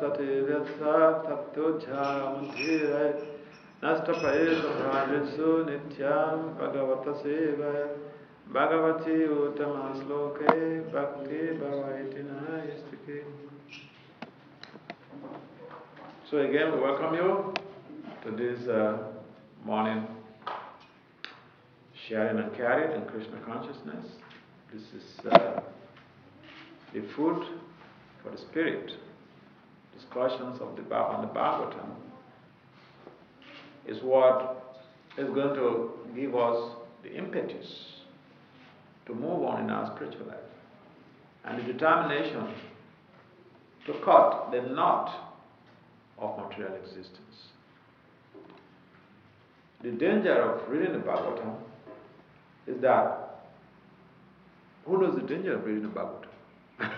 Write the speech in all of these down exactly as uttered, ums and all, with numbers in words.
sati vyatsa tato jhamantire nastapayeta bhajesu nityam bhagavata seva bhagavati uttamasloke bhakti bhavaitina istike. So again, we welcome you to this uh, morning sharing and caring in Krishna consciousness. This is uh, the food for the spirit. Discussions of the Bhagavad and the Bhagavatam is what is going to give us the impetus to move on in our spiritual life and the determination to cut the knot of material existence. The danger of reading the Bhagavatam is that, who knows the danger of reading the Bhagavatam?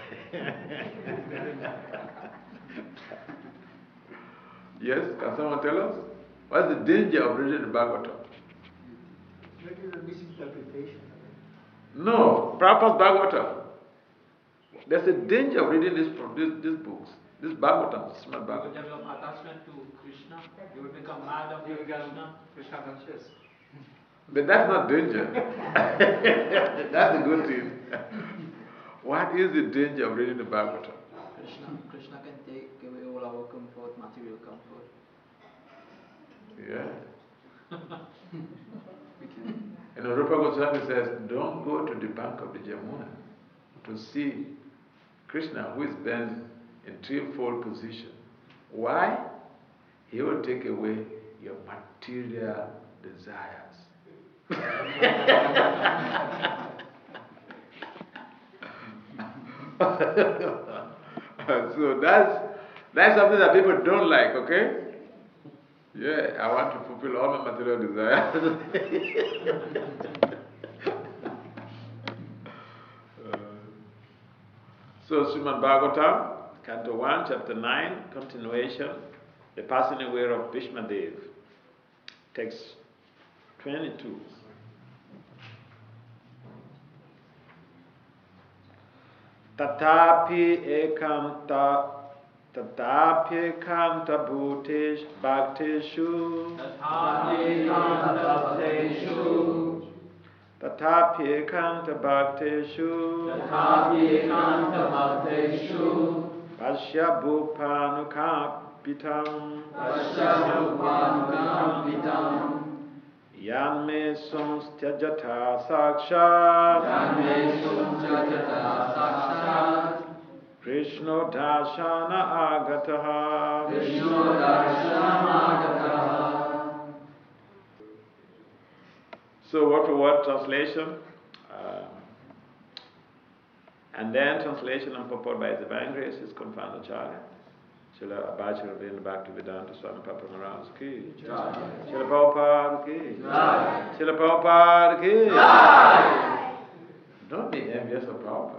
Yes, can someone tell us? What's the danger of reading the Bhagavatam? Maybe the misinterpretation. No, Prabhupada's Bhagavatam. There's a danger of reading this, this, these books. This Bhagavatam, this Srimad Bhagavatam. You will develop attachment to Krishna. You will become mad of Krishna. Krishna conscious. But that's not danger. That's the good thing. What is the danger of reading the Bhagavatam? Krishna, Krishna can take away all our comfort, material comfort. Yeah. And Rupa Goswami says, don't go to the bank of the Jamuna to see Krishna, who is bent in threefold position. Why? He will take away your material desires. So that's that's something that people don't like, okay? Yeah, I want to fulfill all my material desires. uh, so Srimad Bhagavatam, Canto one, Chapter nine, continuation, the passing away of Bhishma Dev, text twenty-two. Tatapi ekanta Tatapi ekanta bhutesh bhakteshu Tatapi ekanta bhakteshu Tatapi ekanta bhakteshu Tatapi ekanta bhakteshu Pasya bhupanukapitam Pasya bhupanukapitam Yanme samstyajata sakshat Yanme samstyajata sakshat Krishno darshana agataha Krishno darshana agataha. So word for word translation, uh, and then translation and purport by His Divine Grace is Confounded Acharya. Srila Abhacharya Vrindra Bhaktivedanta Swami Papa Maharaj ki Jai. Srila Prabhupada ki Jai. Srila Prabhupada ki Jai. Don't be envious of Prabhupada.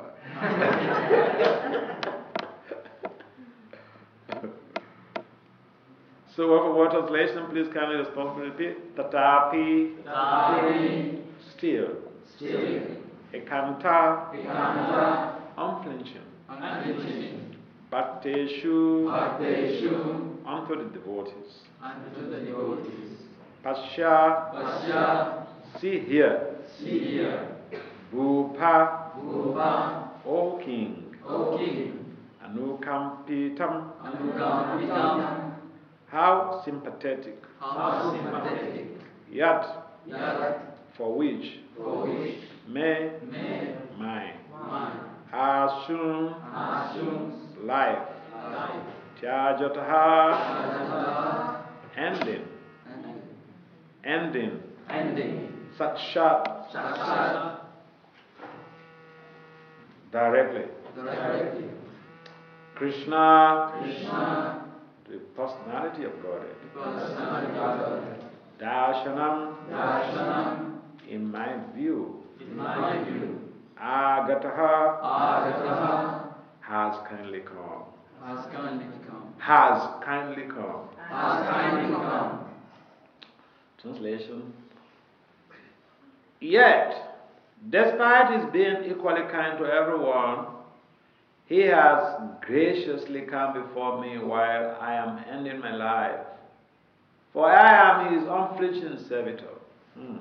So word for word translation, please kindly responsibly repeat. Tatapi, Tatapi, still, still, ekanta, ekanta, unflinching, unflinching, bhakteshu, bhakteshu, unto the devotees, unto the devotees, pasya, pasya, see here, see here, bhupa, bhupa, O king, O king, anukampitam, anukampitam, how sympathetic, how sympathetic, yet, yet, for which, for which, may, may, mine, mine, assume, assumes, life, life, tyajataha, tajataha, ending, ending, ending, ending, sakshat, sakshat, directly, directly, Krishna, Krishna, the personality of Godhead, personality of God, darshanam, darshanam, in my view, in my view, agataha, agataha, has kindly come, has kindly come, has kindly come. has kindly come. Translation. Yet, despite his being equally kind to everyone, He has graciously come before me while I am ending my life. For I am his unflinching servitor. Hmm.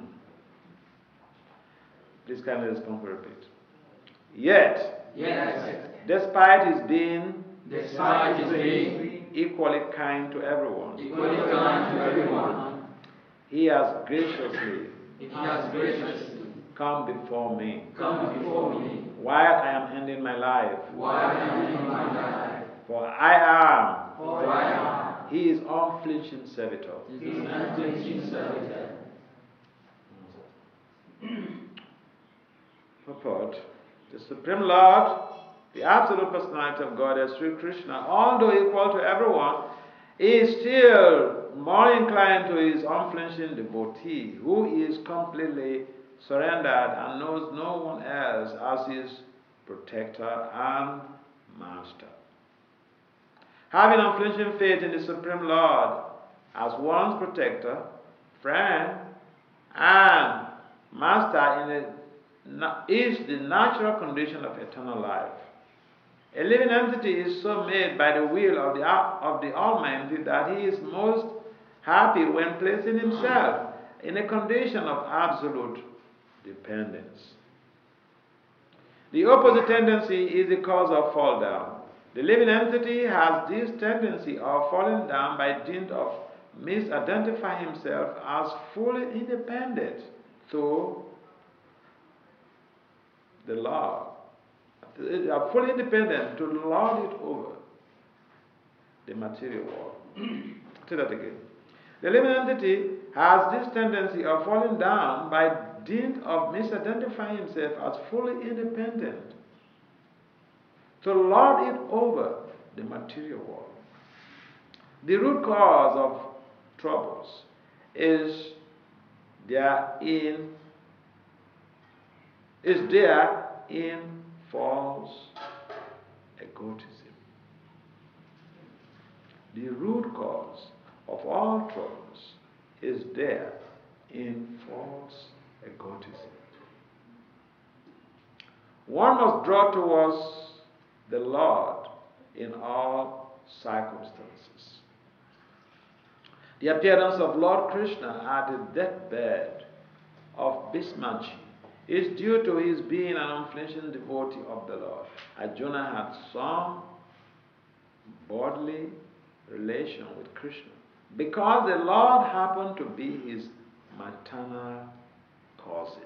Please kindly respond for repeat. Yet, Yes. despite his being Despite his being equally kind to everyone, equally kind to everyone, he has graciously he has graciously come before me come before me while I am ending my life. while I am in my life. For I am For I am his unflinching servitor. his unflinching servitor. Purport. The Supreme Lord, the absolute personality of God as Sri Krishna, although equal to everyone, is still more inclined to his unflinching devotee, who is completely surrendered and knows no one else as his protector and master. Having unflinching faith in the Supreme Lord as one's protector, friend, and master in the is the natural condition of eternal life. A living entity is so made by the will of the, of the Almighty that he is most happy when placing himself in a condition of absolute dependence. The opposite tendency is the cause of fall down. The living entity has this tendency of falling down by dint of misidentifying himself as fully independent through the Lord, are fully independent to lord it over the material world. Say that again. The living entity has this tendency of falling down by dint of misidentifying himself as fully independent to lord it over the material world. The root cause of troubles is there in is there in false egotism. The root cause of all troubles is there in false egotism. One must draw towards the Lord in all circumstances. The appearance of Lord Krishna at the deathbed of Bhismaji is due to his being an unflinching devotee of the Lord. Arjuna had some bodily relation with Krishna because the Lord happened to be his maternal cousin.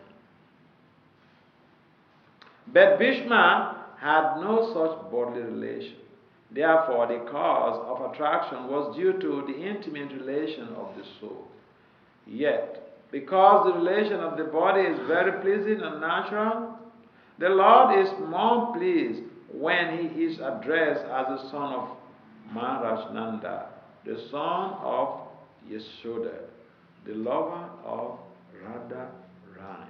But Bhishma had no such bodily relation. Therefore, the cause of attraction was due to the intimate relation of the soul. Yet, because the relation of the body is very pleasing and natural, the Lord is more pleased when he is addressed as the son of Maharaj Nanda, the son of Yashoda, the lover of Radha Rani.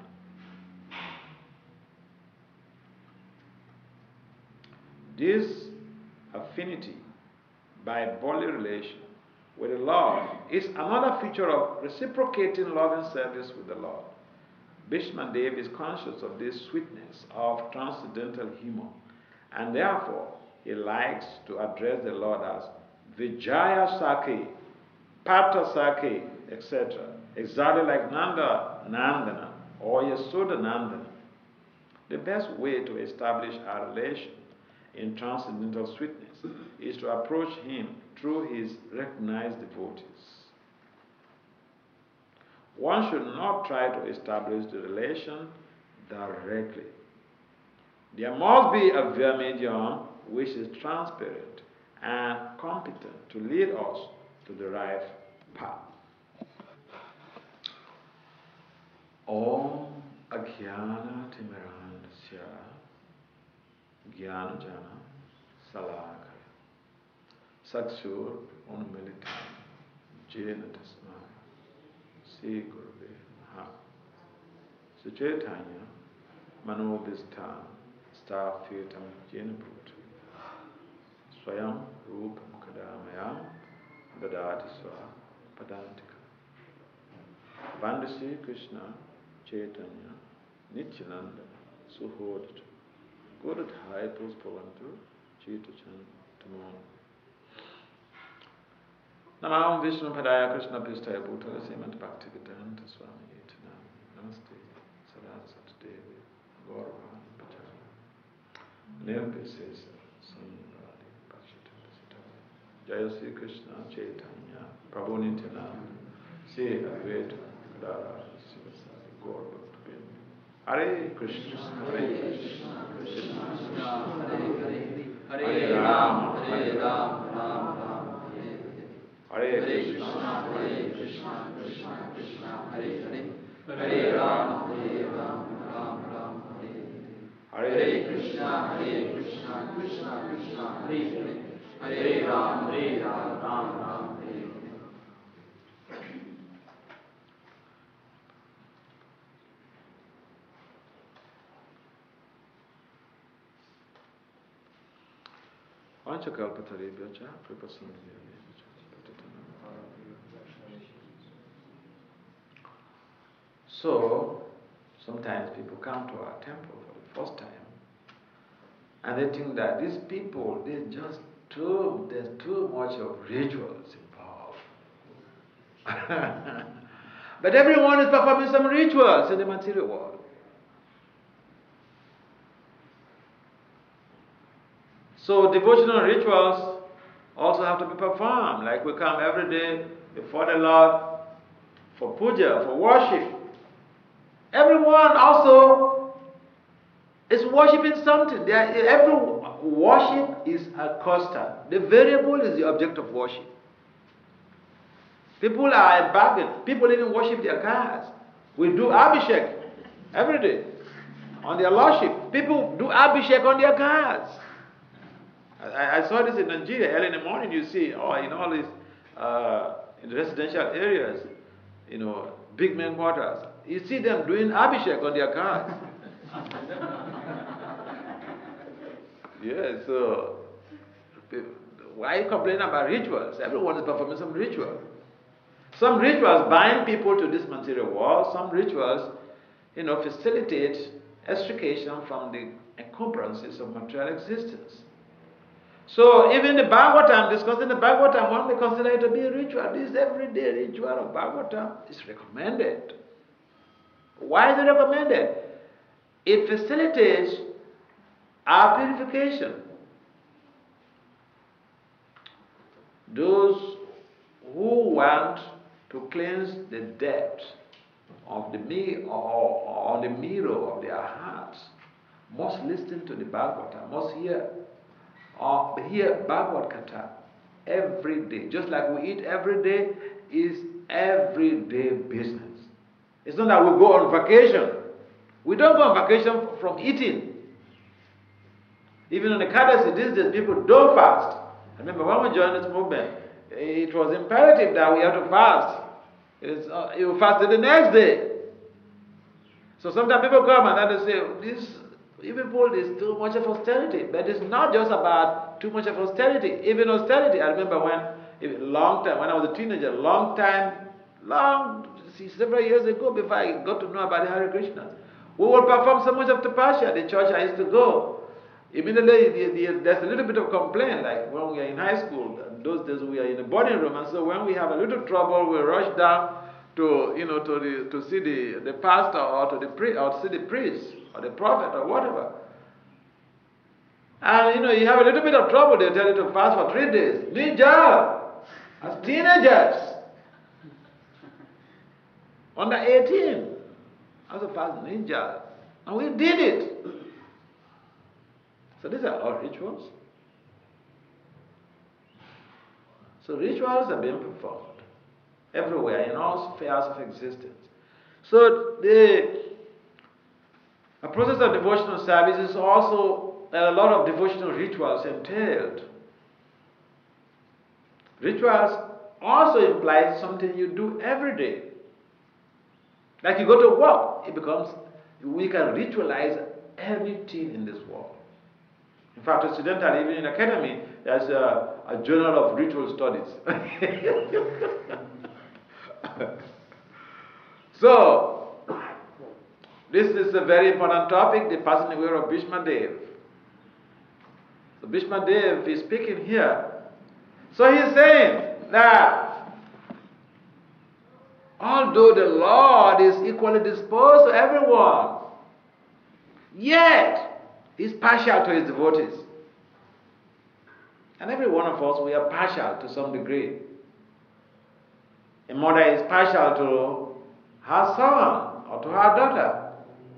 This affinity by bodily relation with the Lord is another feature of reciprocating loving service with the Lord. Bhishma Dev is conscious of this sweetness of transcendental humor, and therefore he likes to address the Lord as Vijaya Saki, Pata Saki, et cetera, exactly like Nanda Nandana or Yasoda Nandana. The best way to establish our relation in transcendental sweetness is to approach him through his recognized devotees. One should not try to establish the relation directly. There must be a via medium which is transparent and competent to lead us to the right path. Om Ajnana Timirandasya Jnana Jana Salakaya Saksur Unmilitam Jena Tasmaya Sri Gurave Maha Suchaitanya Manobhistam Sthafitam Jena Bhuta Swayam Rupam Kadamayam Dadati Swa Padantika Vandasi Krishna Chaitanya Nityananda Suhodita Gurudhaya Puspavantu Cheetah chant tomorrow. Namam Vishnu Padaya Krishna Pistaya Bhutala Semant Bhakti Vedanta Swami Etanam Namaste Saraswati Devi Gauravan Pachara Nirvisesa Sanyavadi Bhakshitanda Sitaya Jaya Sri Krishna Chaitanya Prabhu Nityananda Sri Advaita Kadara Sivasari Gauravan Hare Krishna Hare Krishna Krishna Krishna Hare Hare Hare Ram Hare Ram Ram Ram Hare Krishna, Hare Krishna, Krishna Krishna, Hare Hare, Hare Ram, Hare Ram, Ram Ram, Hare Hare Krishna, Hare Krishna, Krishna Krishna, Hare Hare, Hare Ram, Hare Ram, Ram Ram, Hare Hare. Vanchakalpataribhyacha Kripasamudaya. So, sometimes people come to our temple for the first time and they think that these people, they just too, there's too much of rituals involved. But everyone is performing some rituals in the material world. So devotional rituals also have to be performed, like we come every day before the Lord for puja, for worship. Everyone also is worshipping something. They are, every worship is a constant. The variable is the object of worship. People are embargoed. People even worship their cars. We do abhishek every day on their lordship. People do abhishek on their cars. I, I saw this in Nigeria early in the morning. You see, oh, in all these uh, in residential areas, you know, big men quarters. You see them doing abhishek on their cars. Yeah, so why complain about rituals? Everyone is performing some ritual. Some rituals bind people to this material world. Some rituals, you know, facilitate extrication from the encumbrances of material existence. So even the Bhagavatam, discussing the Bhagavatam, one may consider it to be a ritual. This everyday ritual of Bhagavatam is recommended. Why is it recommended? It facilitates our purification. Those who want to cleanse the depth of the mirror or, or the mirror of their hearts must listen to the Bhagavatam, must hear or hear Bhagavad Gita every day. Just like we eat every day, is everyday business. It's not that we go on vacation. We don't go on vacation from eating. Even on the Ekadasi these days, people don't fast. I remember when we joined this movement, it was imperative that we have to fast. It's, uh, you fasted the next day. So sometimes people come and then they say, this people is too much of austerity. But it's not just about too much of austerity. Even austerity, I remember when, even long time, when I was a teenager, long time, long, see, several years ago, before I got to know about the Hare Krishna, we would perform so much of tapasya. The church I used to go, immediately the, the, there's a little bit of complaint, like when we are in high school, those days we are in a boarding room, and so when we have a little trouble, we rush down to, you know, to the, to see the, the pastor or to the pri- or to see the priest or the prophet or whatever. And you know, you have a little bit of trouble, they tell you to fast for three days. Ninja! As teenagers. Under eighteen. As a fast ninja. And we did it. So these are all rituals. So rituals are being performed everywhere in all spheres of existence. So the a process of devotional service is also a lot of devotional rituals entailed. Rituals also imply something you do every day. Like you go to work, it becomes, we can ritualize everything in this world. In fact, incidentally, even in academy, there's a, a journal of ritual studies. So, this is a very important topic, the passing away of Bhishma Dev. So Bhishma Dev is speaking here. So he's saying that although the Lord is equally disposed to everyone, yet he's partial to his devotees. And every one of us, we are partial to some degree. A mother is partial to her son or to her daughter.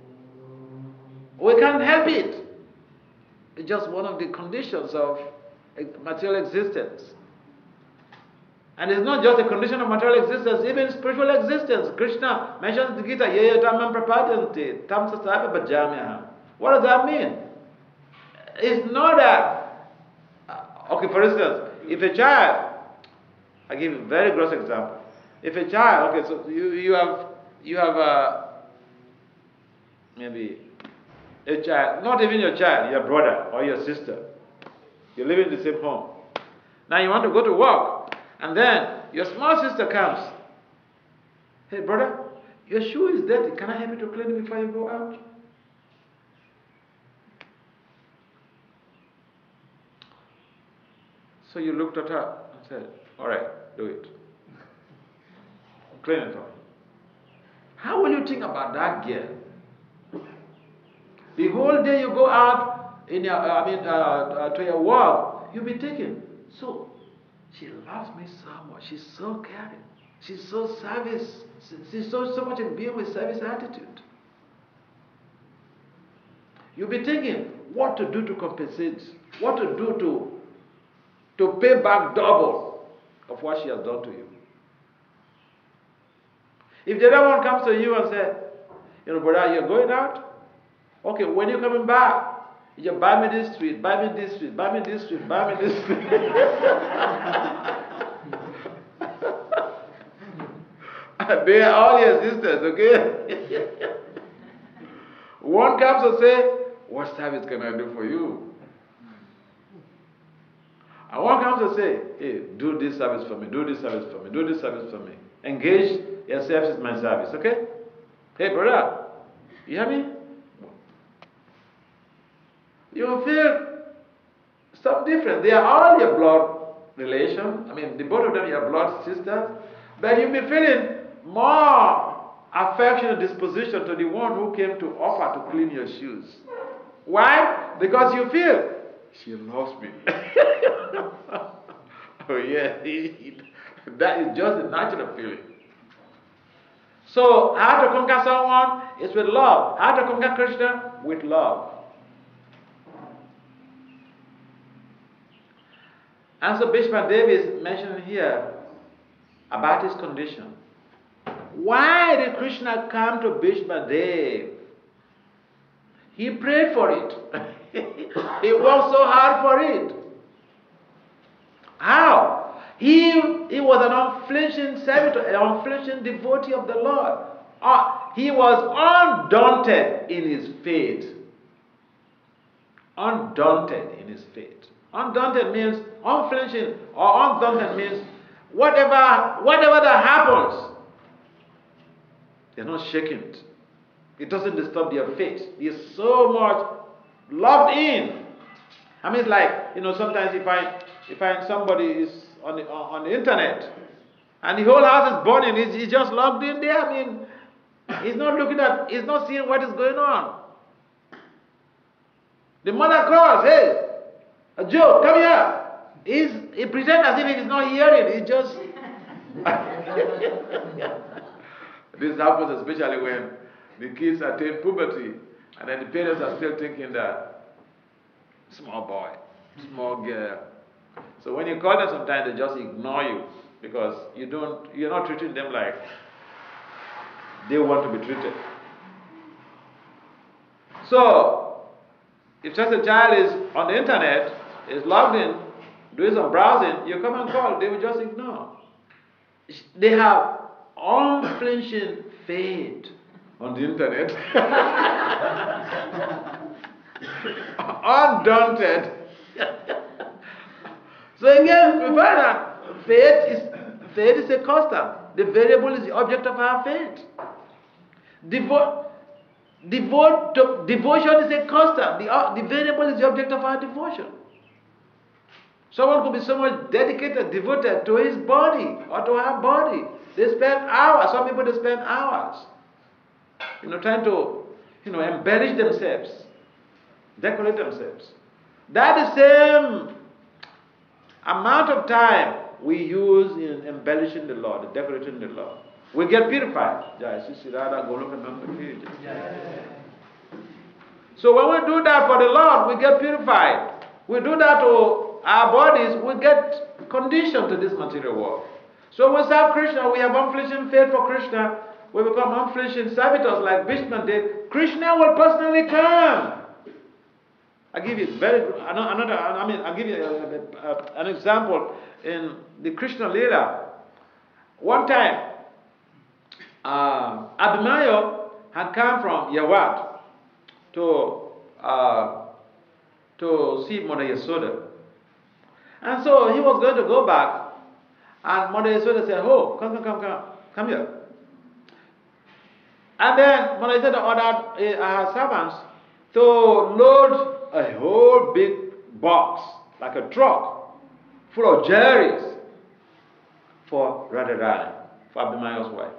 We can't help it. It's just one of the conditions of material existence. And it's not just a condition of material existence, even spiritual existence. Krishna mentions in the Gita, Yaya Tamam Prapadanti, Tam Sasapi Bhajamyaham. What does that mean? It's not that, uh, okay, for instance, if a child, I give a very gross example. If a child, okay, so you, you have, you have a, maybe a child, not even your child, your brother or your sister. You live in the same home. Now you want to go to work, and then your small sister comes. Hey brother, your shoe is dirty. Can I help you to clean it before you go out? So you looked at her and said, all right, do it. Clean it for me. How will you think about that girl? The whole day you go out in your, uh, I mean, uh, uh, to your work, you'll be taken. So she loves me so much. She's so caring. She's so service. She's so so much imbued with service attitude. You'll be thinking what to do to compensate, what to do to to pay back double of what she has done to you. If the other one comes to you and says, you know, brother, you're going out? Okay, when you're coming back, you buy me this street, buy me this street, buy me this street, buy me this street. They are all your sisters, okay? One comes and say, what service can I do for you? And one comes and say, hey, do this service for me, do this service for me, do this service for me. Engage yourself in my service, okay? Hey, brother, you hear me? You will feel some difference. They are all your blood relation. I mean, the both of them are your blood sisters. But you'll be feeling more affection and disposition to the one who came to offer to clean your shoes. Why? Because you feel, she loves me. Oh yeah, that is just a natural feeling. So, how to conquer someone is with love. How to conquer Krishna? With love. And so Bhishma Dev is mentioning here about his condition. Why did Krishna come to Bhishma Dev? He prayed for it. He worked so hard for it. How? He, he was an unflinching servitor, an unflinching devotee of the Lord. Uh, he was undaunted in his faith. Undaunted in his faith. Undaunted means unflinching, or undaunted means whatever, whatever that happens, they're not shaken. It doesn't disturb their faith. They're so much locked in. I mean, it's like, you know, sometimes you find, you find somebody is on the, on the internet, and the whole house is burning, he's, he's just locked in there. I mean, he's not looking at, he's not seeing what is going on. The mother calls, hey, Joe, come here. He's, he pretends as if he's not hearing. He just... This happens especially when the kids attain puberty, and then the parents are still thinking that small boy, small girl. So when you call them sometimes, they just ignore you because you don't, you're not treating them like they want to be treated. So, if just a child is on the internet, is logged in, doing some browsing, you come and call, they will just ignore. They have unflinching faith on the internet. Undaunted. So again, we find that faith is, faith is a constant. The variable is the object of our faith. Devo devote to, devotion is a constant. The, uh, the variable is the object of our devotion. Someone could be so much dedicated, devoted to his body or to her body. They spend hours. Some people, they spend hours, you know, trying to, you know, embellish themselves, decorate themselves. That the same amount of time we use in embellishing the Lord, decorating the Lord, we get purified. So when we do that for the Lord, we get purified. We do that to our bodies, we get conditioned to this material world. So when we serve Krishna, we have unflinching faith for Krishna. We become unflinching servitors like Bhishma did. Krishna will personally come. I give you very another. I mean, I'll give you a, a, a, an example in the Krishna Leela. One time, uh, Abhimanyu had come from Yawat to uh, to see Mother Yasoda, and so he was going to go back, and Mother Yasoda said, "Oh, come, come, come, come, come here." And then Mother Yasoda ordered uh, her servants to load a whole big box, like a truck, full of jewelries for Radharani, for Abhimanyu's wife.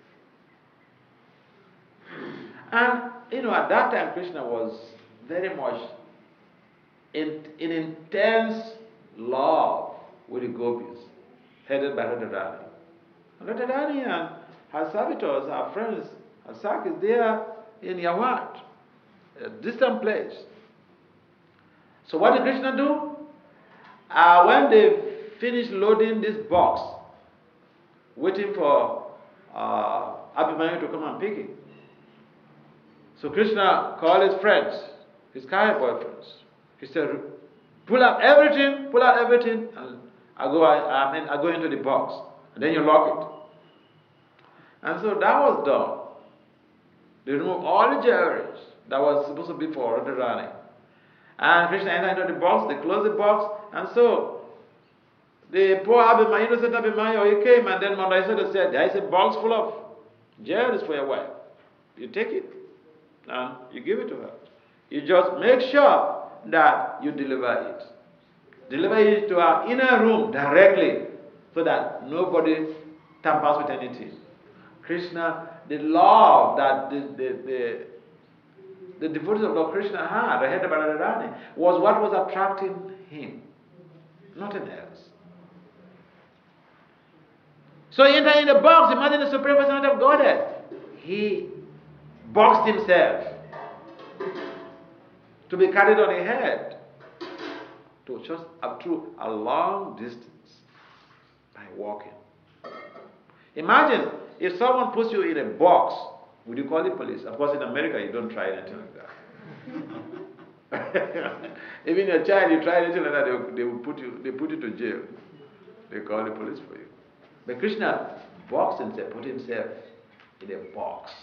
And, you know, at that time, Krishna was very much in, in intense love with the gopis, headed by Radharani. And Radharani and her servitors, her friends, her sakis, they are in Yawat, a distant place. So what did Krishna do? Uh, when they finished loading this box, waiting for uh, Abhimanyu to come and pick it. So Krishna called his friends, his Kaya boyfriends. He said, pull out everything, pull out everything, and I go, I, I mean, I go into the box, and then you lock it. And so that was done. They removed all the jewelries that was supposed to be for Radharani. And Krishna entered into the box, they closed the box, and so the poor Abhimanyu, innocent Abhimanyu, he came, and then Mother Yasoda said, there is a box full of jewelries for your wife. You take it, and you give it to her. You just make sure that you deliver it. Deliver it to her inner room directly, so that nobody tampers with anything. Krishna, the love that the, the, the The devotees of Lord Krishna had, headed by Radharani, was what was attracting him, nothing else. So he entered in the box, imagine the Supreme Personality of Godhead. He boxed himself to be carried on a head to just up through a long distance by walking. Imagine if someone puts you in a box. Would you call the police? Of course, in America, you don't try anything like that. Even your child, you try anything like that, they, they will put you, they put you to jail. They call the police for you. But Krishna boxed himself, put himself in a box.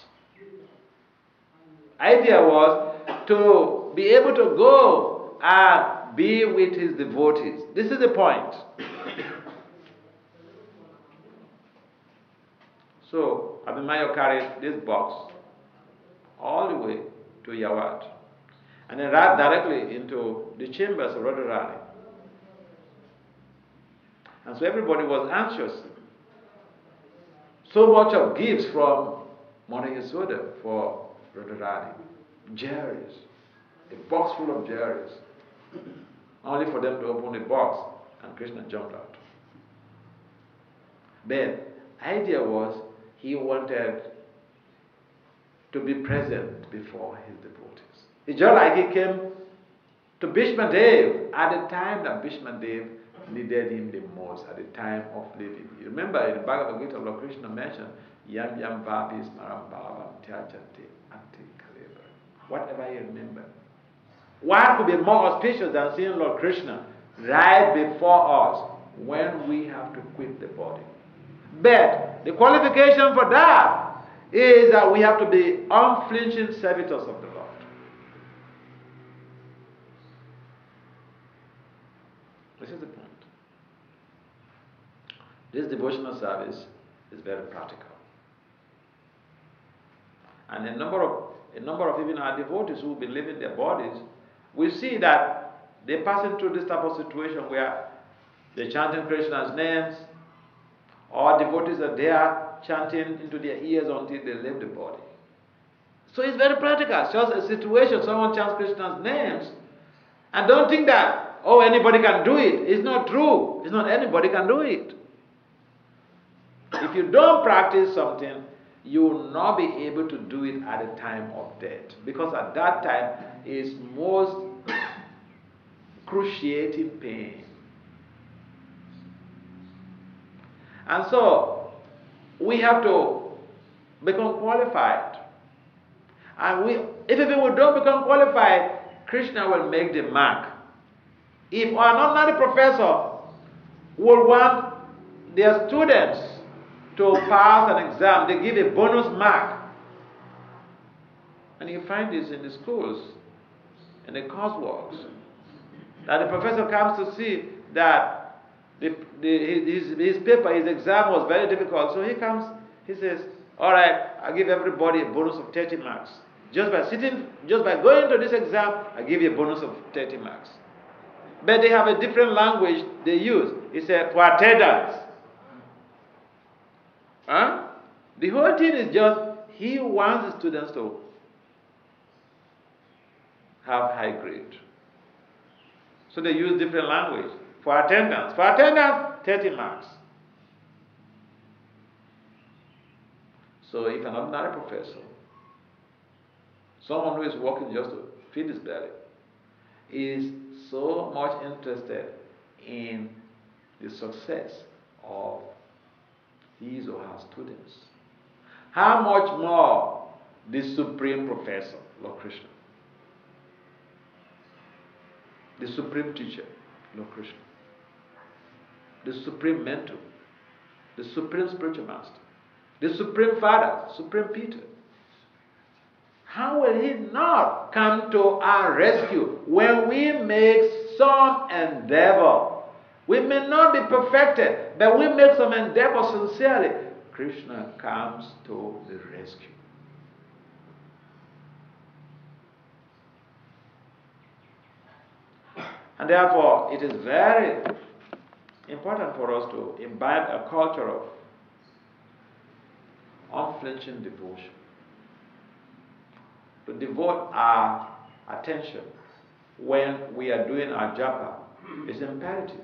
Idea was to be able to go and be with his devotees. This is the point. So Abhimanyu carried this box all the way to Yawat, and then ran directly into the chambers of Radharani. And so everybody was anxious. So much of gifts from Mother Yasoda for Radharani. Jewelries. A box full of jewelries. Only for them to open the box, and Krishna jumped out. Then, idea was, he wanted to be present before his devotees. It's just like he came to Bhishma Dev at the time that Bhishma Dev needed him the most, at the time of living. You remember in the Bhagavad Gita, Lord Krishna mentioned, Yam Yam Bhavis Maram Bhavam Tyajante Ante Kaleba. Whatever you remember. What could be more auspicious than seeing Lord Krishna right before us when we have to quit the body? But the qualification for that is that we have to be unflinching servitors of the Lord. This is the point. This devotional service is very practical. And a number of a number of even our devotees who believe in their bodies, we see that they're passing through this type of situation where they're chanting Krishna's names, or devotees are there chanting into their ears until they leave the body. So it's very practical. It's just a situation, someone chants Krishna's names, and don't think that, oh, anybody can do it. It's not true. It's not anybody can do it. If you don't practice something, you will not be able to do it at the time of death. Because at that time is most cruciating pain. And so, we have to become qualified. And we, if people don't become qualified, Krishna will make the mark. If an ordinary professor will want their students to pass an exam, they give a bonus mark. And you find this in the schools, in the courseworks, that the professor comes to see that the, the, his, his paper, his exam was very difficult. So he comes, he says, all right, I give everybody a bonus of thirty marks. Just by sitting, just by going to this exam, I give you a bonus of thirty marks. But they have a different language they use. He said, for attendance. Huh? The whole thing is just, he wants the students to have high grade. So they use different language. For attendance. For attendance, thirty marks. So if an ordinary professor, someone who is working just to feed his belly, is so much interested in the success of his or her students, how much more the Supreme Professor, Lord Krishna, the Supreme Teacher, Lord Krishna, the Supreme Mentor, the Supreme Spiritual Master, the Supreme Father, Supreme Peter. How will he not come to our rescue when we make some endeavor? We may not be perfected, but we make some endeavor sincerely. Krishna comes to the rescue. And therefore, it is very important for us to imbibe a culture of unflinching devotion. To devote our attention when we are doing our japa is imperative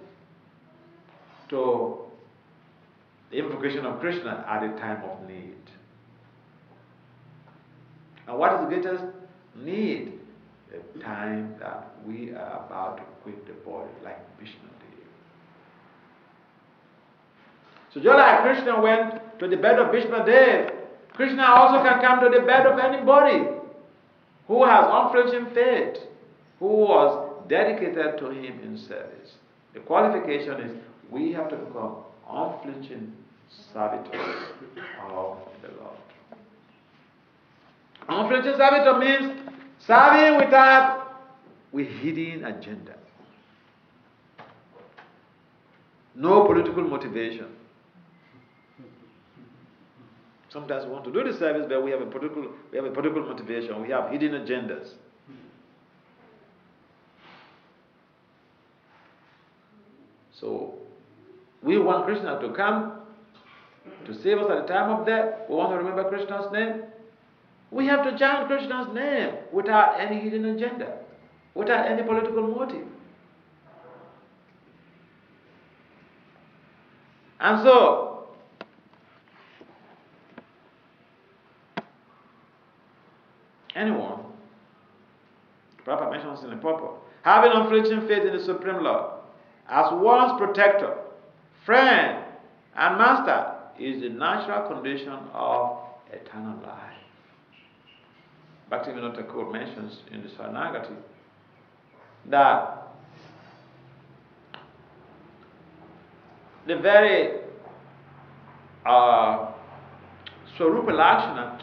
to the invocation of Krishna at a time of need. And what is the greatest need? The time that we are about to quit the body, like Bhishma did. So just like Krishna went to the bed of Bhishma Dev, Krishna also can come to the bed of anybody who has unflinching faith, who was dedicated to him in service. The qualification is we have to become unflinching servitors of the Lord. Unflinching servitor means serving without with hidden agenda. No political motivation. Sometimes we want to do the service, but we have a political, we have a political motivation. We have hidden agendas. So, we want Krishna to come to save us at the time of death. We want to remember Krishna's name. We have to chant Krishna's name without any hidden agenda, without any political motive. And so, anyone, Prabhupada mentions in the purport, having unflinching faith in the Supreme Lord, as one's protector, friend, and master, is the natural condition of eternal life. Bhaktivinoda Thakur mentions in the Saranagati that the very uh, Swarupa Lakshana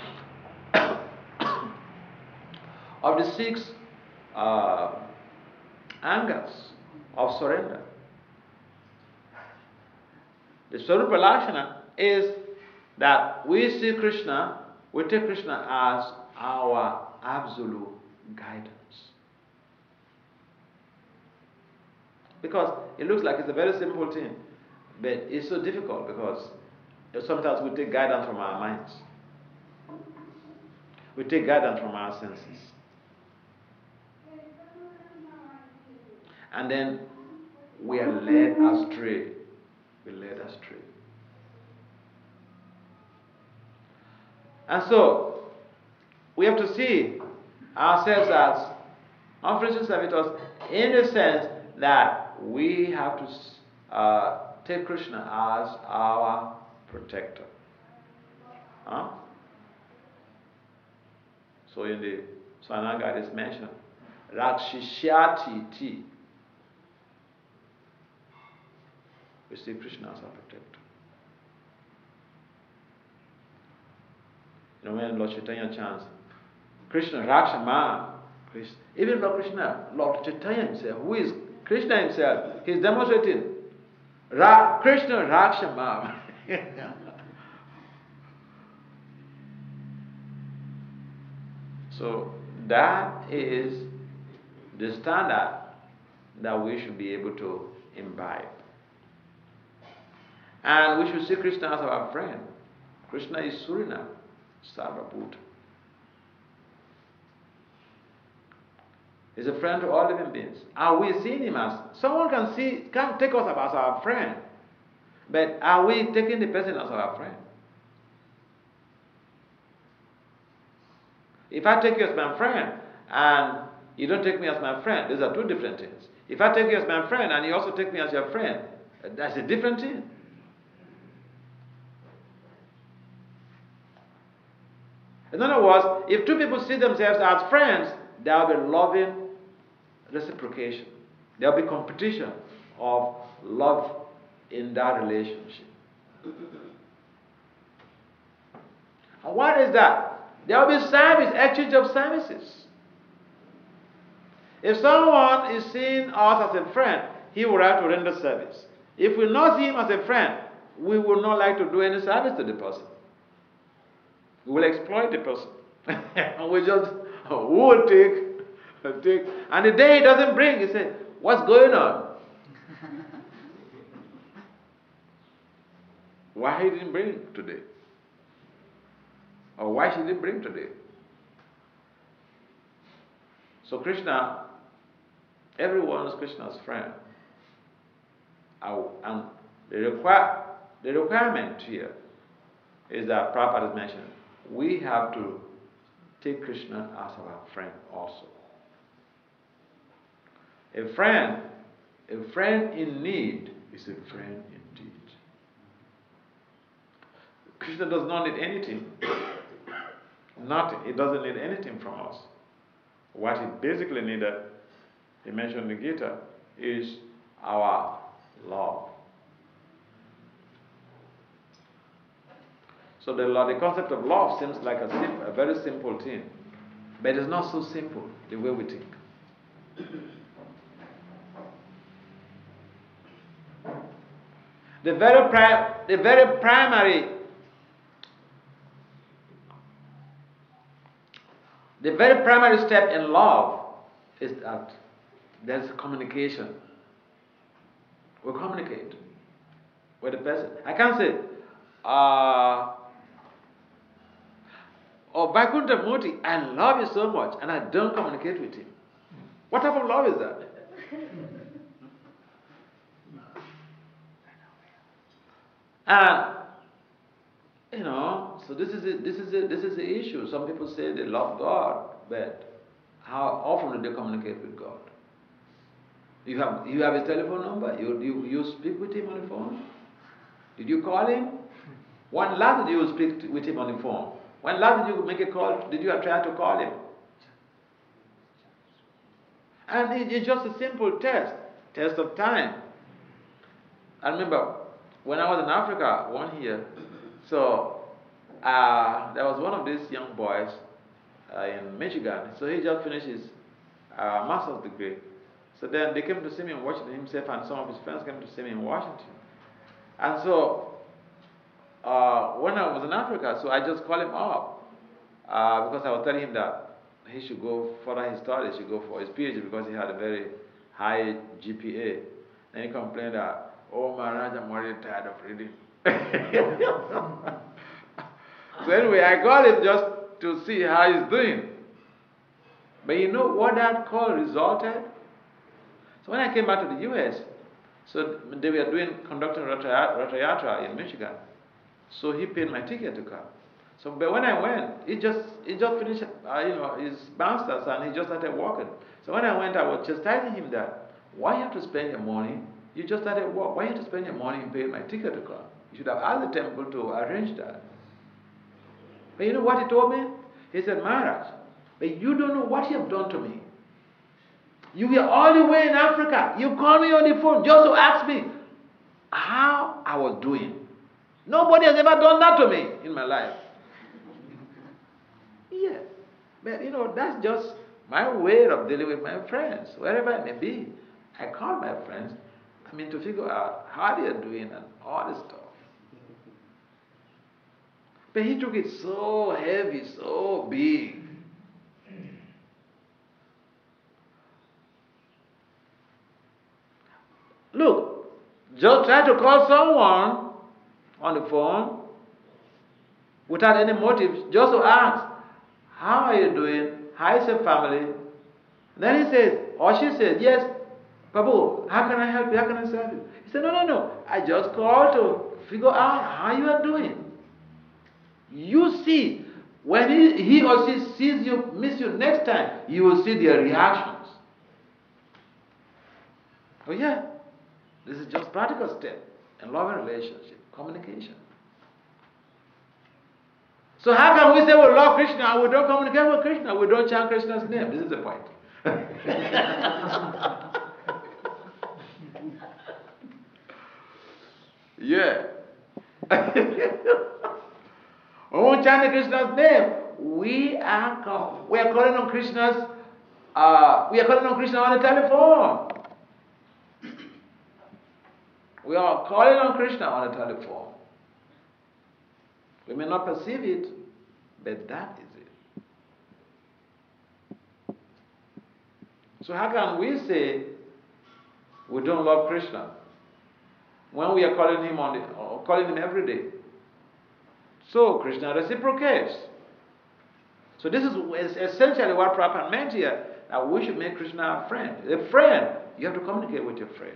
of the six uh, angas of surrender. The Swarupa Lakshana is that we see Krishna, we take Krishna as our absolute guidance. Because it looks like it's a very simple thing, but it's so difficult because sometimes we take guidance from our minds. We take guidance from our senses. And then we are led astray. We're led astray. And so, we have to see ourselves as unflinching servitors in the sense that we have to uh, take Krishna as our protector. Huh? So in the Sanaga it is mentioned, Rakshishyati ti. We see Krishna as our protector. You know, when Lord Chaitanya chants, Krishna Rakshama, Krishna, even Lord Krishna, Lord Chaitanya himself, who is Krishna himself, he is demonstrating Ra, Krishna Rakshama. So that is the standard that we should be able to imbibe. And we should see Krishna as our friend. Krishna is Surina, Sarvabhuta. He's a friend to all living beings. Are we seeing him as, someone can see, can take us as our friend, but are we taking the person as our friend? If I take you as my friend and you don't take me as my friend, these are two different things. If I take you as my friend and you also take me as your friend, that's a different thing. In other words, if two people see themselves as friends, there will be loving reciprocation. There will be competition of love in that relationship. And what is that? There will be service, exchange of services. If someone is seeing us as a friend, he will have to render service. If we not see him as a friend, we will not like to do any service to the person. We will exploit the person. And we just, we will take, take. And the day he doesn't bring, he says, what's going on? Why he didn't bring today? Or why she didn't bring today? So Krishna, everyone is Krishna's friend. And the, require, the requirement here is that Prabhupada has mentioned, we have to take Krishna as our friend also. A friend, a friend in need is a friend indeed. Krishna does not need anything. Nothing. He doesn't need anything from us. What he basically needed, he mentioned in the Gita, is our love. So the, the concept of love seems like a, sim, a very simple thing, but it's not so simple the way we think. The very, pri the very primary The very primary step in love is that there's communication. We communicate with the person. I can't say, uh, oh, Vaikuntha Murthy, I love you so much, and I don't communicate with him. What type of love is that? And you know, so this is a, this is a, this is the issue. Some people say they love God, but how often do they communicate with God? You have you have his telephone number. You you you speak with him on the phone. Did you call him? When last did you speak with him on the phone? When last did you make a call? Did you try to call him? And it, it's just a simple test, test of time. I remember when I was in Africa one year. So uh, there was one of these young boys uh, in Michigan. So he just finished his uh, master's degree. So then they came to see me in Washington. Himself and some of his friends came to see me in Washington. And so uh, when I was in Africa, so I just called him up uh, because I was telling him that he should go further his studies, he should go for his PhD because he had a very high G P A. Then he complained that, oh Maharaj, I'm already tired of reading. So anyway, I called him just to see how he's doing. But you know what that call resulted? So when I came back to the U S, so they were doing conducting Ratha Yatra in Michigan. So he paid my ticket to come. So but when I went, he just he just finished uh, you know his masters and he just started walking. So when I went, I was chastising him that why you have to spend your money? You just started walk. Why you have to spend your money and pay my ticket to come? You should have asked the temple to arrange that. But you know what he told me? He said, Maharaj, but you don't know what you have done to me. You were all the way in Africa. You called me on the phone just to ask me how I was doing. Nobody has ever done that to me in my life. Yeah. But you know, that's just my way of dealing with my friends, wherever I may be. I call my friends, I mean, to figure out how they are doing and all this stuff. But he took it so heavy, so big. Look, just try to call someone on the phone without any motive, just to ask, how are you doing? How is your family? Then he says, or she says, yes, Babu, how can I help you? How can I serve you? He said, no, no, no. I just called to figure out how you are doing. You see, when he, he or she sees you, miss you next time, you will see their reactions. Oh yeah, this is just practical step in loving relationship, communication. So how can we say we love Krishna and we don't communicate with Krishna? We don't chant Krishna's name. This is the point. Yeah. When we chant Krishna's name, we are call, we are calling on Krishna's uh, we are calling on Krishna on the telephone. We are calling on Krishna on the telephone. We may not perceive it, but that is it. So how can we say we don't love Krishna when we are calling him on the, or calling him every day? So Krishna reciprocates. So this is essentially what Prabhupada meant here, that we should make Krishna a friend. A friend, you have to communicate with your friend.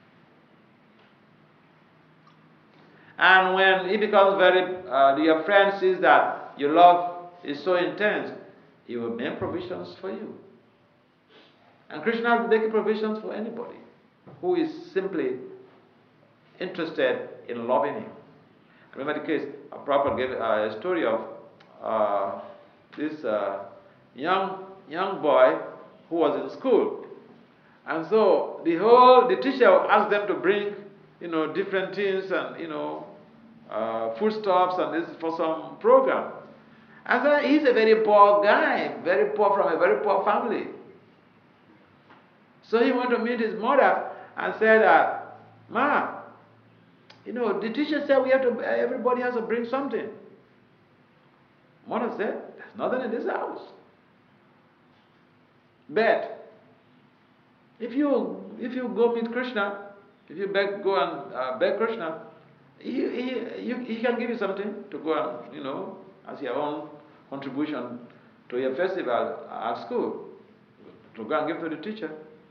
And when he becomes very, uh, your friend sees that your love is so intense, he will make provisions for you. And Krishna will make provisions for anybody who is simply interested in loving him. I remember the case, uh, Prabhupada gave uh, a story of uh, this uh, young young boy who was in school. And so the whole, the teacher asked them to bring, you know, different things and, you know, uh, foodstuffs and this for some program. And so he's a very poor guy, very poor from a very poor family. So he went to meet his mother and said, uh, Ma, you know, the teacher said we have to, everybody has to bring something. Mother said, there's nothing in this house. But if you if you go meet Krishna, if you beg, go and uh, beg Krishna, he, he, you, he can give you something to go and, you know, as your own contribution to your festival at school, to go and give to the teacher.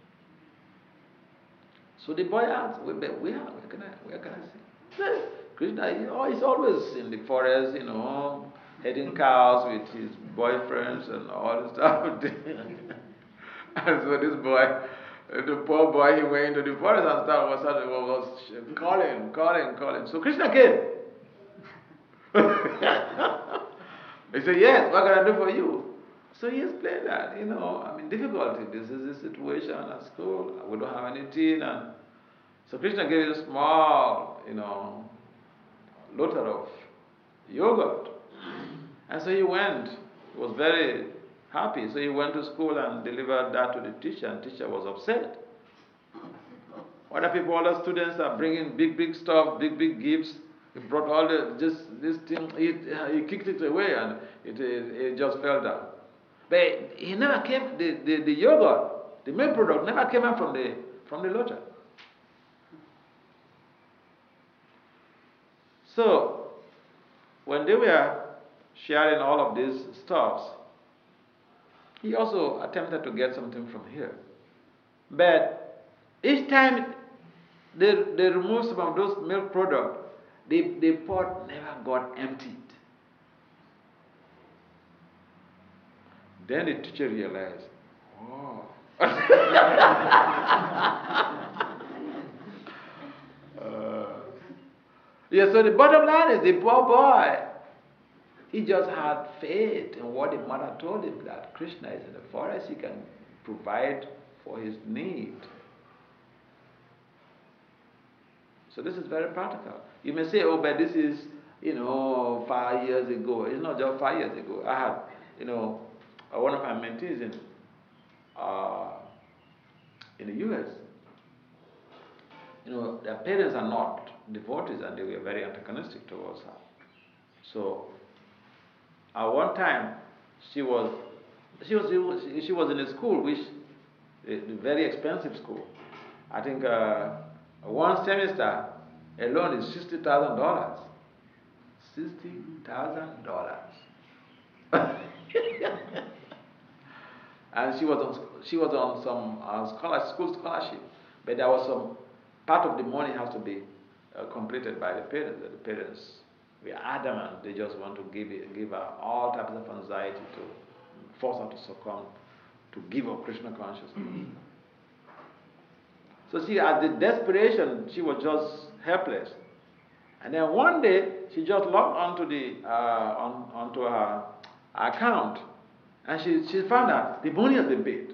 So the boy asked, where, where, where can I, where can I see? Krishna, you know, he's always in the forest, you know, heading cows with his boyfriends and all this stuff. And so this boy, the poor boy, he went into the forest and started, was, was calling, calling, calling. So Krishna came. He said, yes, what can I do for you? So he explained that, you know, I mean, difficulty. This is the situation at school. We don't have anything. And so Krishna gave a small, you know, liter of yogurt. And so he went. He was very happy. So he went to school and delivered that to the teacher, and the teacher was upset. Other people, other students are bringing big, big stuff, big, big gifts. He brought all the, just this thing, he, he kicked it away and it, it, it just fell down. But he never came, the, the, the yogurt, the milk product never came out from the, from the lotus. So, when they were sharing all of these stuffs, he also attempted to get something from here. But each time they, they removed some of those milk products, the, the pot never got emptied. Then the teacher realized, oh. uh, yeah, so the bottom line is the poor boy, he just had faith in what the mother told him, that Krishna is in the forest, he can provide for his need. So this is very practical. You may say, oh, but this is, you know, five years ago. It's not just five years ago. I had, you know, one of my mentees in, uh, in the U S, you know, their parents are not devotees and they were very antagonistic towards her. So, at one time, she was, she was, she was in a school, which, a very expensive school. I think uh, one semester alone is sixty thousand dollars. Sixty thousand dollars. And she was on, she was on some uh, scholar, school scholarship, but there was some part of the money has to be uh, completed by the parents. The parents were adamant; they just want to give it, give her all types of anxiety to force her to succumb, to give up Krishna consciousness. So she, at the desperation, she was just helpless. And then one day, she just logged onto the uh, on, onto her account, and she, she found out the money has been paid.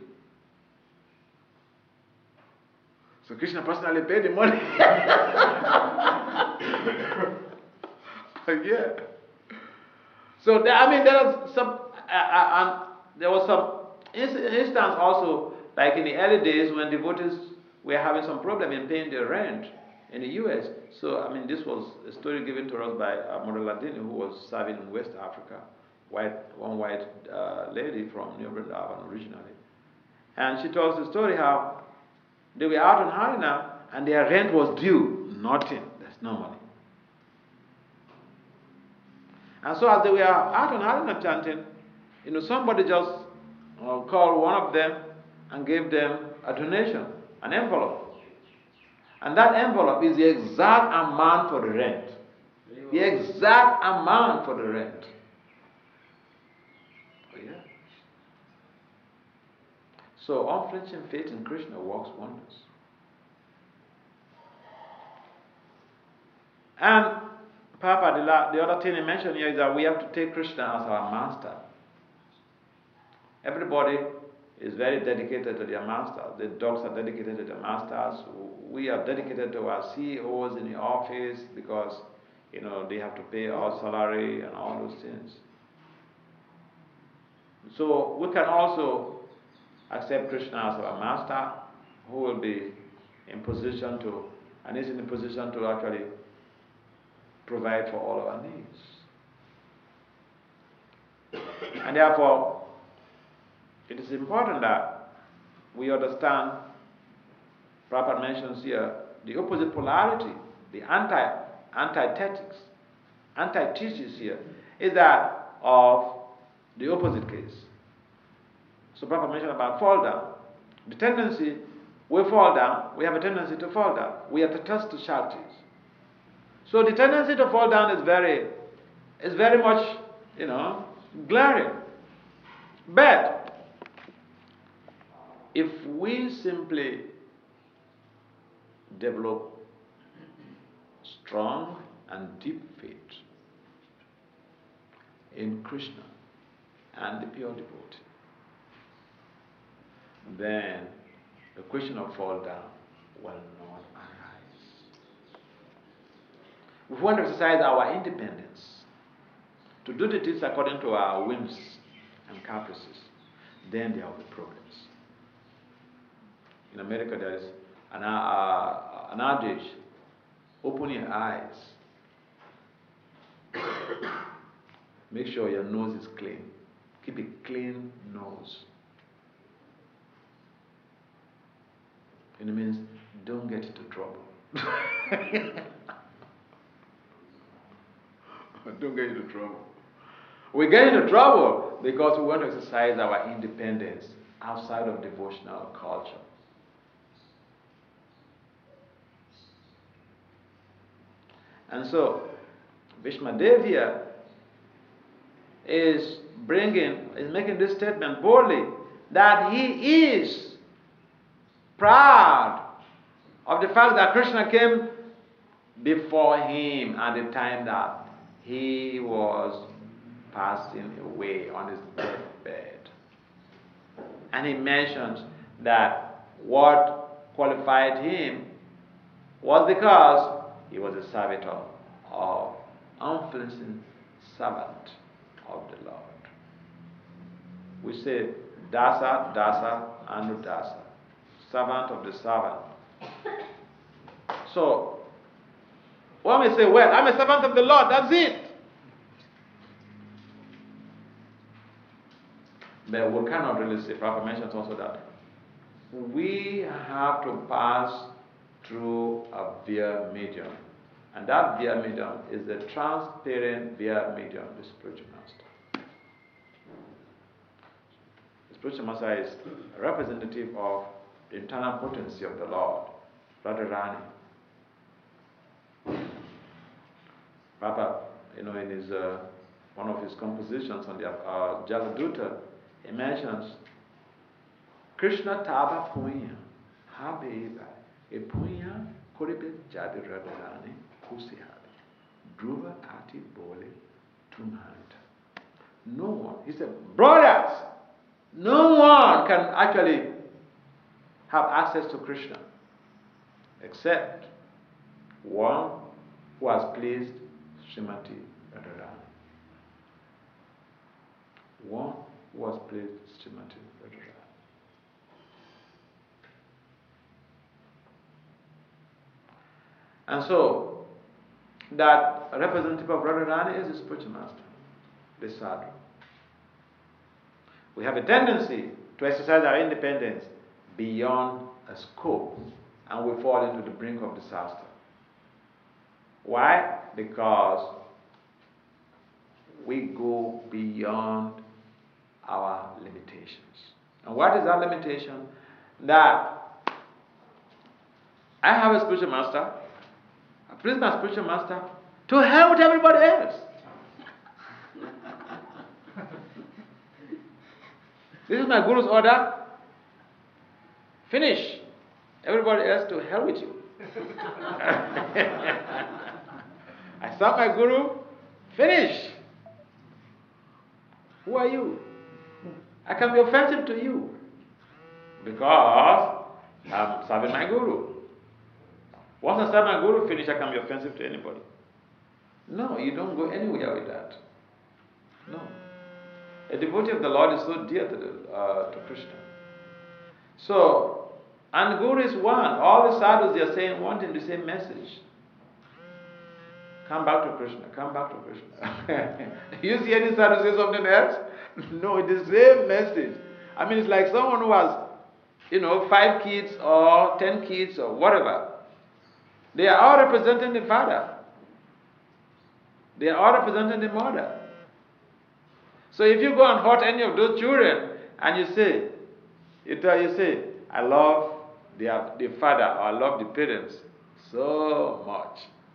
So Krishna personally paid the money. Yeah. So there, I mean, there was some, uh, uh, and there was some instance also, like in the early days when devotees were having some problem in paying their rent in the U S. So, I mean, this was a story given to us by uh, Mother Ladini, who was serving in West Africa, white, one white uh, lady from New Vrindavan originally. And she tells the story how they were out in Harinam and their rent was due. Nothing. There's no money. And so as they were out on Harinam chanting, you know, somebody just uh, called one of them and gave them a donation, an envelope. And that envelope is the exact amount for the rent. The exact amount for the rent. Oh, yeah. So unflinching faith in Krishna works wonders. And Papa, the, la, the other thing he mentioned here is that we have to take Krishna as our master. Everybody is very dedicated to their master. The dogs are dedicated to their masters. We are dedicated to our C E Os in the office because, you know, they have to pay our salary and all those things. So we can also accept Krishna as our master, who will be in position to, and is in a position to actually provide for all our needs. And therefore, it is important that we understand, Prabhupada mentions here, the opposite polarity, the anti, antithetics, antithesis here, is that of the opposite case. So Prabhupada mentioned about fall down. The tendency, we fall down, we have a tendency to fall down. We are tatasta shaktis. So the tendency to fall down is very, is very much, you know, glaring. But if we simply develop strong and deep faith in Krishna and the pure devotee, then the question of fall down will not arise. If we want to exercise our independence, to do the things according to our whims and caprices, then there will be problems. In America, there is an, uh, an adage, open your eyes. Make sure your nose is clean. Keep a clean nose. And it means don't get into trouble. Don't get into trouble. We get into trouble because we want to exercise our independence outside of devotional culture. And so, Bhishmadev here is bringing, is making this statement boldly that he is proud of the fact that Krishna came before him at the time that he was passing away on his deathbed. And he mentions that what qualified him was because he was a servitor of unflinching servant of the Lord. We say Dasa, Dasa, Anudasa, servant of the servant. So, one may say, well, I'm a servant of the Lord, that's it. But we cannot really say, Prabhupada mentions also that we have to pass through a via medium. And that via medium is the transparent via medium, the spiritual master. The spiritual master is a representative of the internal potency of the Lord, Radharani. Prabhupada, you know, in his uh, one of his compositions on the uh, Jagaduta, he mentions Krishna Taba Punya, Habeba, a Punya Koribe Jadi Radharani, Kusihari, Dhruva Ati Bole Tumhanta. No one, he said, brothers, no one can actually have access to Krishna except one who has pleased Srimati Radharani. One who has pleased Srimati Radharani. And so, that representative of Radharani is the spiritual master, the sadhu. We have a tendency to exercise our independence beyond a scope, and we fall into the brink of disaster. Why? Because we go beyond our limitations. And what is our limitation? That I have a spiritual master, I please my spiritual master, to hell with everybody else. This is my Guru's order. Finish. Everybody else to hell with you. I saw my Guru. Finish. Who are you? I can be offensive to you because I'm serving my Guru. Once I serve my Guru, finish, I can be offensive to anybody. No, you don't go anywhere with that. No. A devotee of the Lord is so dear to, the, uh, to Krishna. So, and Guru is one. All the sadhus, they are saying, wanting the same message. Come back to Krishna, come back to Krishna. You see any sadhu say something else? No, it is the same message. I mean, it's like someone who has, you know, five kids or ten kids or whatever. They are all representing the father. They are all representing the mother. So if you go and hurt any of those children and you say, you tell, you say, I love the, the father or I love the parents so much.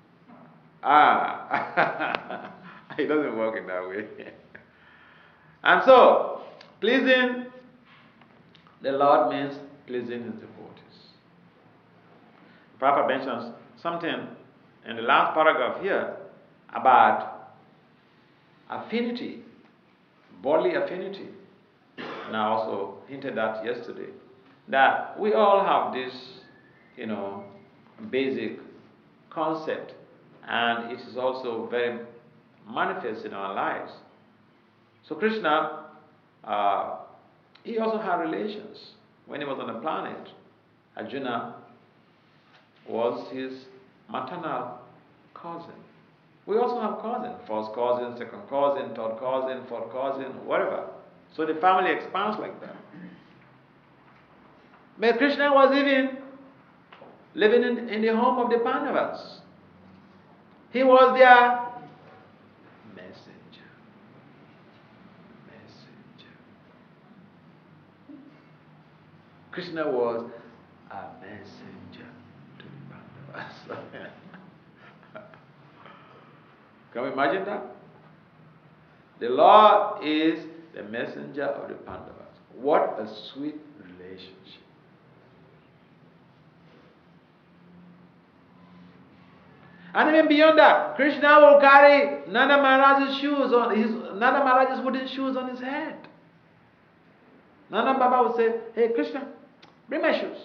Ah, it doesn't work in that way. And so, pleasing the Lord means pleasing His devotees. Prabhupada mentions something in the last paragraph here about affinity, bodily affinity. And I also hinted at yesterday that we all have this, you know, basic concept, and it is also very manifest in our lives. So Krishna, uh, he also had relations when he was on the planet. Arjuna was his maternal cousin. We also have cousins, first cousin, second cousin, third cousin, fourth cousin, whatever. So the family expands like that. But Krishna was even living in, in the home of the Pandavas. He was their Krishna was a messenger to the Pandavas. Can we imagine that? The Lord is the messenger of the Pandavas. What a sweet relationship. And even beyond that, Krishna will carry Nanda Maharaj's shoes on his Nanda Maharaj's wooden shoes on his head. Nanda Baba would say, "Hey Krishna, bring my shoes."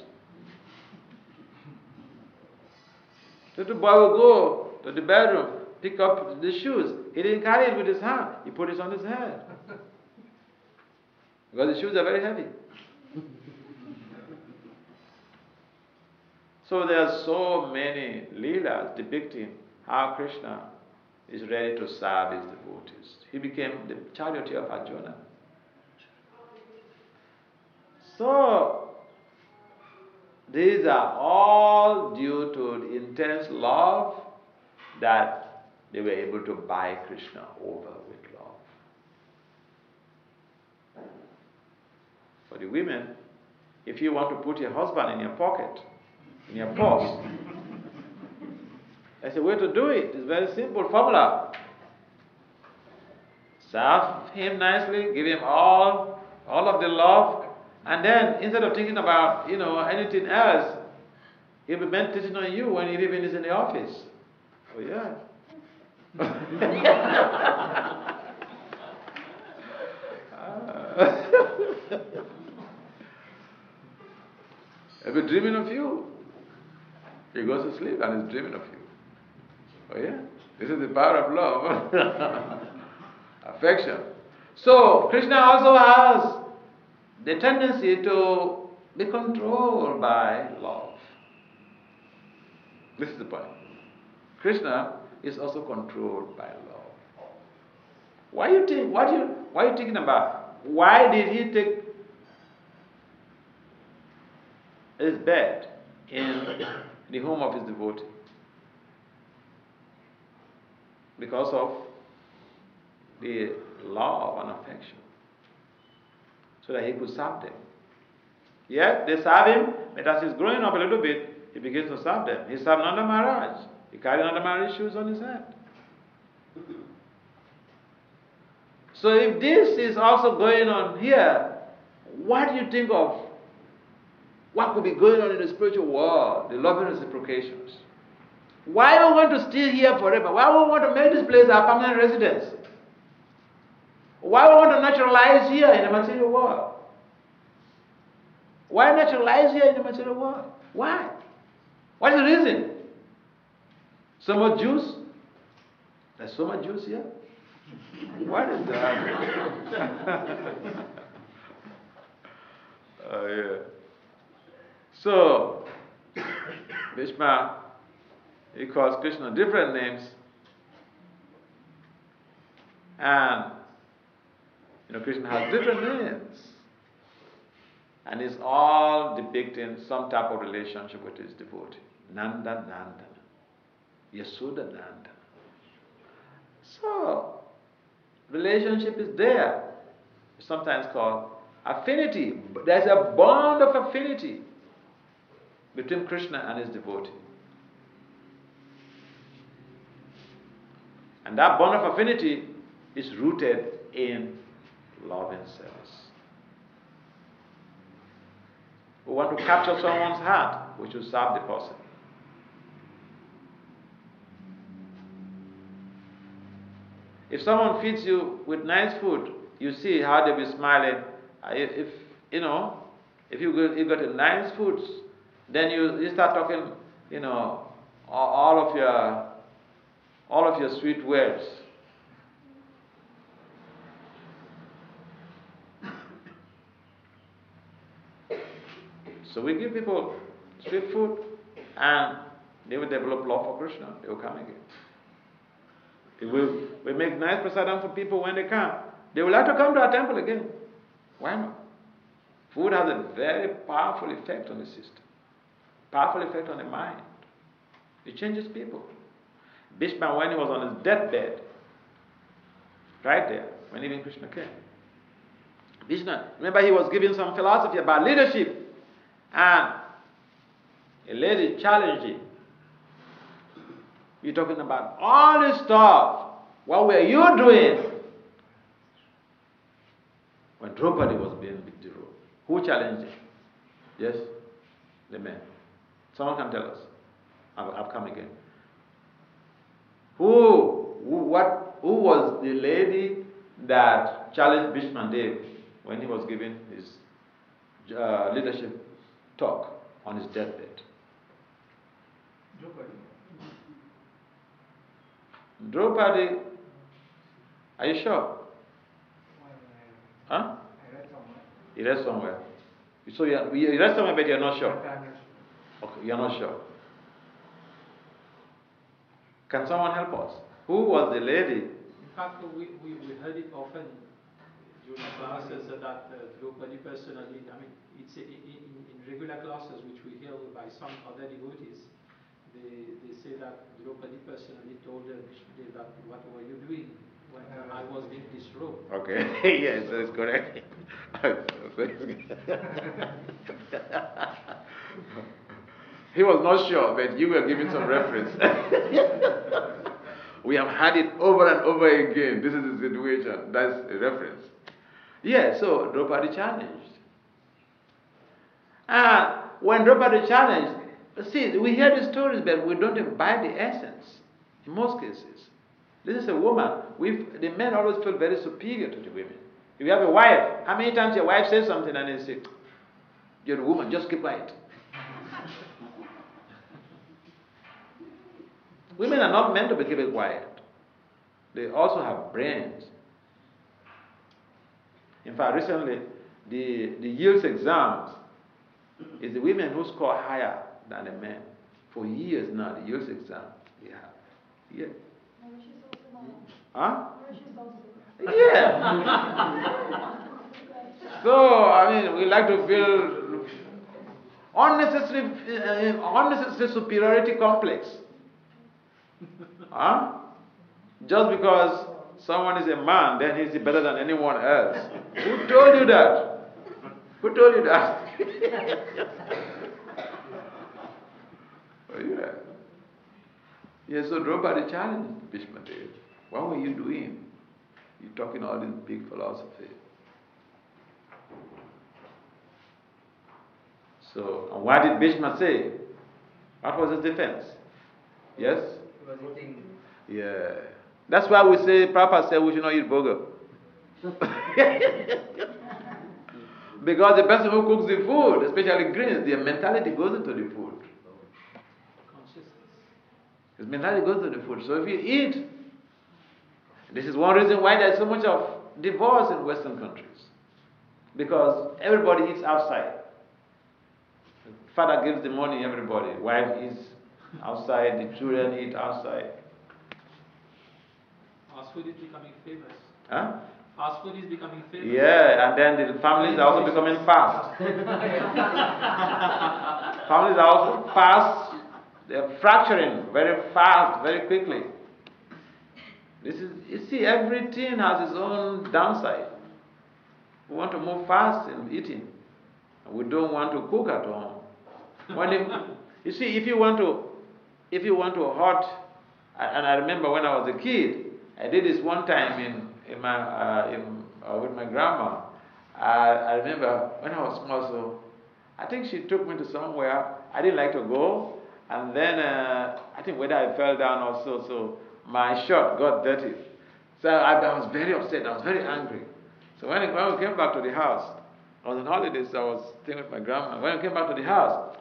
So the boy will go to the bedroom, pick up the shoes. He didn't carry it with his hand. He put it on his head. Because the shoes are very heavy. So there are so many leelas depicting how Krishna is ready to serve his devotees. He became the charioteer of Arjuna. So these are all due to the intense love that they were able to buy Krishna over with love. For the women, if you want to put your husband in your pocket, in your purse, there's a way to do it. It's a very simple formula. Serve him nicely, give him all, all of the love, and then instead of thinking about, you know, anything else, he'll be meditating on you when he even is in the office. Oh yeah. He'll be dreaming of you. He goes to sleep and is dreaming of you. Oh yeah? This is the power of love. Affection. So, Krishna also has the tendency to be controlled by love. This is the point. Krishna is also controlled by love. Why you think? What you? Why are you thinking about? Why did he take his bed in the home of his devotee? Because of the love and affection, so that he could serve them. Yes, they serve him, but as he's growing up a little bit, he begins to serve them. He served Nanda Maharaj. He carried Nanda Maharaj's shoes on his head. So if this is also going on here, what do you think of what could be going on in the spiritual world, the love and reciprocations? Why do we want to stay here forever? Why do we want to make this place our permanent residence? Why do we want to naturalize here in the material world? Why naturalize here in the material world? Why? What is the reason? So much juice? There's so much juice here? What is that? Oh, yeah. So, Bhishma, he calls Krishna different names. And, you know, Krishna has different names. And it's all depicting some type of relationship with his devotee. Nanda Nanda. Yashoda Nanda. So, relationship is there. It's sometimes called affinity. There's a bond of affinity between Krishna and his devotee. And that bond of affinity is rooted in love and service. We want to capture someone's heart, we should serve the person. If someone feeds you with nice food, you see how they'll be smiling. If, you know, if you got, you got a nice foods, then you, you start talking, you know, all of your all of your sweet words. So we give people sweet food, and they will develop love for Krishna. They will come again. If we, we make nice prasadam for people when they come, they will like to come to our temple again. Why not? Food has a very powerful effect on the system, powerful effect on the mind. It changes people. Bhishma, when he was on his deathbed, right there, when even Krishna came, Bhishma, remember he was giving some philosophy about leadership. And a lady challenged him. You're talking about all this stuff. What were you doing when Draupadi was being withdrawn? Who challenged him? Yes? The man. Someone can tell us. I've, I've come again. Who, who, what, who was the lady that challenged Bhishma Dev when he was giving his uh, leadership talk on his deathbed? Draupadi. Draupadi, are you sure? Huh? I read somewhere. You read somewhere. So you, are, you read somewhere, but you're not sure. I'm not sure. Okay, you're not sure. Can someone help us? Who was the lady? In fact, we, we, we heard it often during classes that uh, Draupadi personally, I mean, it's in, in, in regular classes which we hear by some other devotees, they, they say that Draupadi personally told uh, Vishnudev that what were you doing when uh, I was being disrobed. Okay, yes, that's correct. He was not sure, but you were giving some reference. We have had it over and over again. This is the situation. That's a reference. Yeah, so Draupadi challenged. And when Draupadi challenged, see, we hear the stories, but we don't imbibe the essence in most cases. This is a woman. We've, the men always feel very superior to the women. If you have a wife, how many times your wife says something and they say, you're a woman, just keep quiet. Women are not meant to be kept quiet. They also have brains. In fact, recently, the, the yields exams is the women who score higher than the men. For years now, the yields exam, we have. Yeah. Huh? Yeah. So, I mean, we like to feel unnecessary, uh, unnecessary superiority complex. Huh? Just because someone is a man, then he's better than anyone else. Who told you that? Who told you that? Oh, yeah. Yeah, so Draupadi challenged Bhishma Dev. What were you doing? You're talking all this big philosophy. So, and what did Bhishma say? What was his defense? Yes? He was eating. Yeah. That's why we say, Prabhupada said we should not eat burger. Because the person who cooks the food, especially greens, their mentality goes into the food. His mentality goes into the food. So if you eat, this is one reason why there's so much of divorce in Western countries. Because everybody eats outside. Father gives the money, everybody. Wife eats outside, the children eat outside. Fast food is becoming famous. Huh? Fast food is becoming famous. Yeah, and then the families are also becoming fast. Families are also fast. They're fracturing very fast, very quickly. This is, you see, everything has its own downside. We want to move fast in eating. And we don't want to cook at home. When it, you see, if you want to, if you want to hot, and I remember when I was a kid, I did this one time in in my uh, in uh, with my grandma. Uh, I remember when I was small, so I think she took me to somewhere. I didn't like to go, and then uh, I think whether I fell down or so, so my shirt got dirty. So I, I was very upset. I was very angry. So when, when we came back to the house, I was on holidays. So I was staying with my grandma. When we came back to the house,